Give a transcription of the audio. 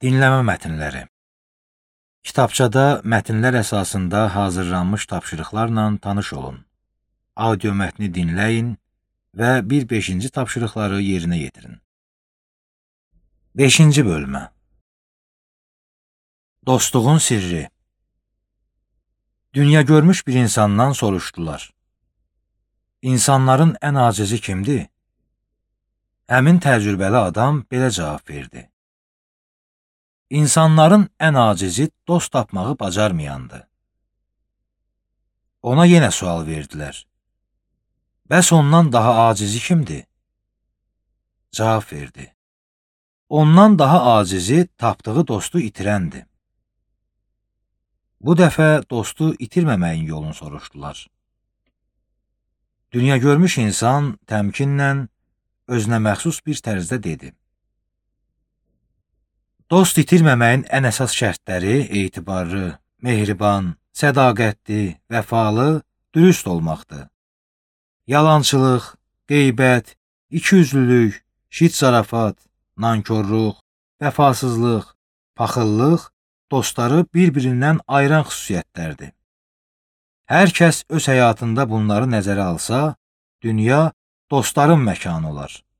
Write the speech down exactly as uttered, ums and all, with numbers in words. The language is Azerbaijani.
Dinləmə mətnləri. Kitabçada mətnlər əsasında hazırlanmış tapşırıqlarla tanış olun. Audio mətni dinləyin və bir beşinci tapşırıqları yerinə yetirin. beşinci bölmə. Dostluğun sirri. Dünya görmüş bir insandan soruşdular. İnsanların ən acizi kimdir? Həmin təcrübəli adam belə cavab verdi. İnsanların ən acizi dost tapmağı bacarmayandır. Ona yenə sual verdilər. Bəs ondan daha acizi kimdir? Cavab verdi. Ondan daha acizi tapdığı dostu itirəndir. Bu dəfə dostu itirməməyin yolunu soruşdular. Dünya görmüş insan təmkinlə, özünə məxsus bir tərzdə dedi. Dost itirməməyin ən əsas şərtləri etibarlı, mehriban, sədaqətli, vəfalı, dürüst olmaqdır. Yalançılıq, qeybət, ikiyüzlülük, şit zarafat, nankorluq, vəfasızlıq, paxıllıq dostları bir-birindən ayıran xüsusiyyətlərdir. Hər kəs öz həyatında bunları nəzərə alsa, dünya dostların məkanı olar.